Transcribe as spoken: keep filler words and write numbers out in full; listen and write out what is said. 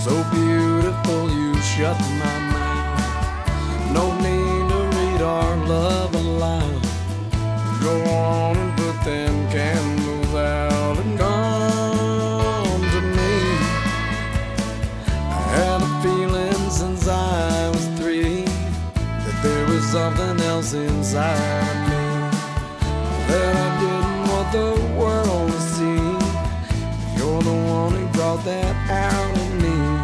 So beautiful you shut my mouth. No need to read our love aloud. Go on and put them candles out and come to me. I had a feeling since I was three that there was something else inside me.